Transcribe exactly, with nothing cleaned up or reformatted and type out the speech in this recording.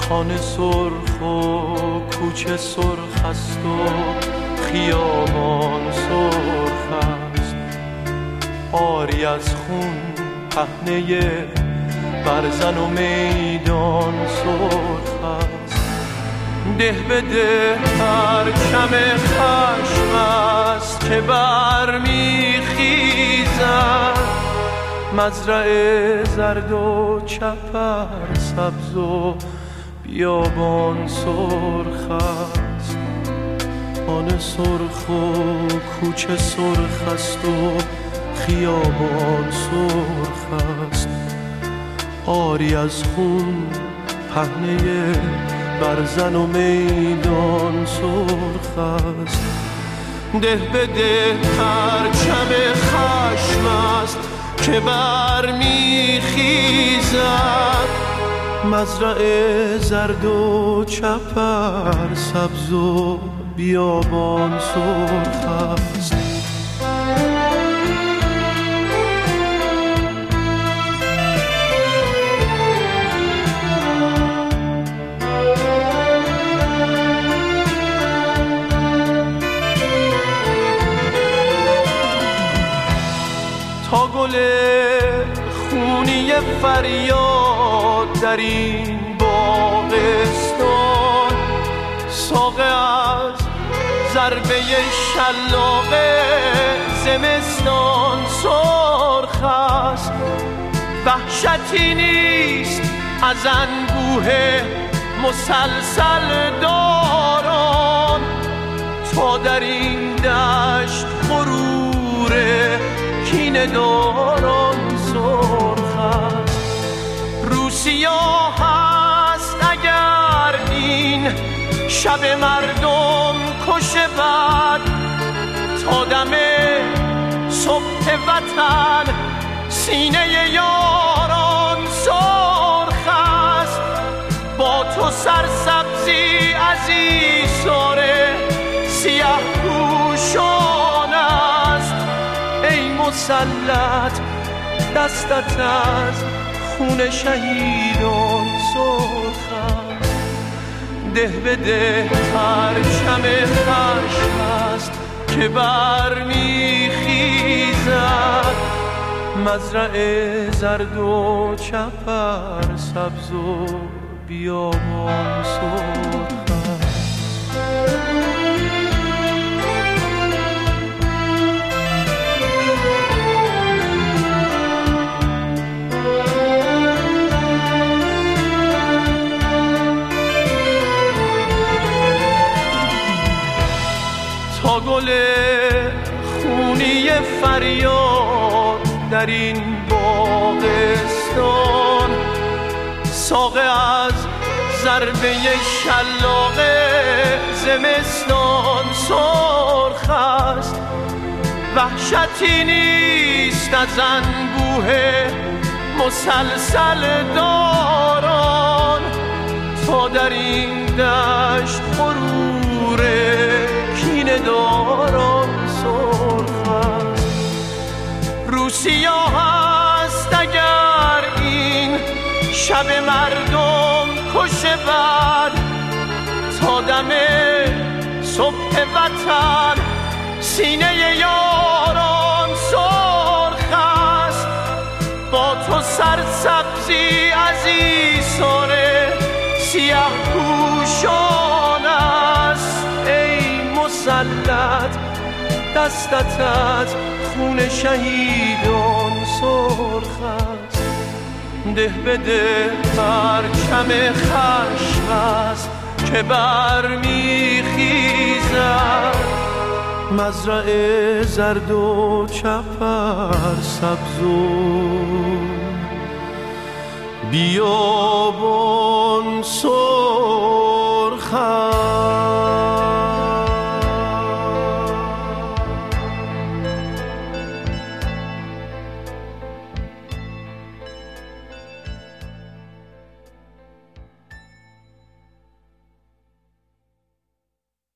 خانه سرخ و کوچه سرخ است و خیابان سرخ است، آری از خون پهنه برزن و میدان سرخ است. ده به ده پرچم خشم است که برمیخیزد، مزرعه زرد و چپر سبز و بیابان سرخ است. خانه سرخ و کوچه سرخ است و خیابان سرخ است، آری از خون پهنه برزن و میدان سرخ است. ده به ده پرچم خشم است که برمیخیزد، مزرعه زرد و چپر سبز و بیابان سرخ است. تا گل خونی فریاد در این باغستان، ساقه از ضربه شلاق زمستان سرخ است. وحشتی نیست از انبوه مسلسل داران، تا در این دشت غروره کینه داران سرخ است. روسیا هست اگر این شب مردم کشه بد، تا دم صبح وطن سینه یاران سرخ است. با تو سرسبزی عزیزاره سیه پوشان است، ای مسلط دستت از خون شهیدان سرخ است. ده به ده پرچم خشم است که برمیخیزد، مزرعه زرد و چپر سبز و بیابان سرخ است. تا گل خونی فریاد در این باغستان، ساقه از ضربه شلاق زمستان سرخ است. وحشتی نیست از انبوه مسلسل داران، تا در این دشت غروره کینه داران سرخ است. روسیا هست اگر این شب مردم کشه بد، تا دم صبح وطن سینه یاران سرخ است. با تو سرسبزی عزیزاره سیه پوشان است، ای مسلط دستت از خون شهیدان سرخ است. ده به ده پرچم خشم است که برمیخیزد، مزرعه زرد و چپر سبز و بیابان سرخ است.